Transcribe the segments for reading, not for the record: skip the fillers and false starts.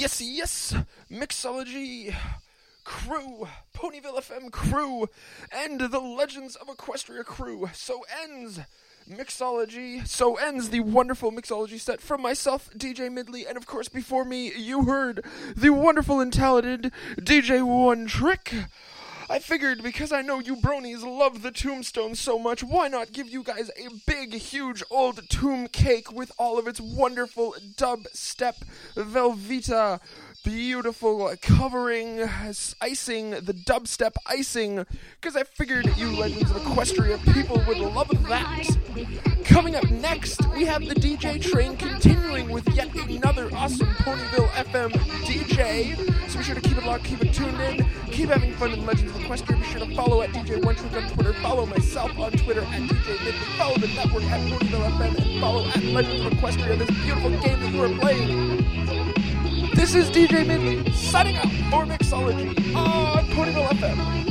Yes, Mixology crew, Ponyville FM crew, and the Legends of Equestria crew. So ends Mixology, so ends the wonderful Mixology set from myself, DJ Midley, and of course before me you heard the wonderful and talented DJ One Trick. I figured because I know you bronies love the Tombstone so much, why not give you guys a big, huge old tomb cake with all of its wonderful dubstep Velveeta, beautiful covering, icing, the dubstep icing, because I figured you Legends of Equestria people would love that. Coming up next, we have the DJ train continuing with yet another awesome Ponyville FM DJ. So be sure to keep it locked, keep it tuned in, keep having fun in Legends of Equestria. Be sure to follow at DJ One Trick on Twitter, follow myself on Twitter at DJ Midley, follow the network at Ponyville FM, and follow at Legends of Equestria, this beautiful game that you are playing. This is DJ Midley, signing out for Mixology on Ponyville FM.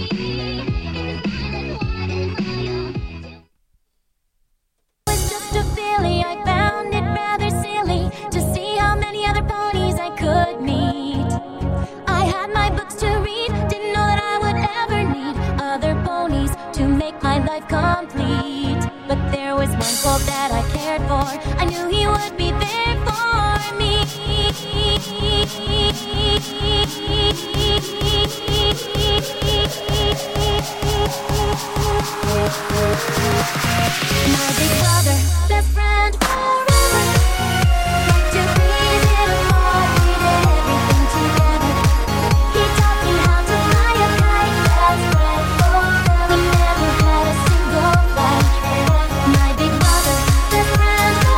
I found it rather silly to see how many other ponies I could meet. I had my books to read, didn't know that I would ever need other ponies to make my life complete. But there was one colt that I cared for, I knew he would be there for me.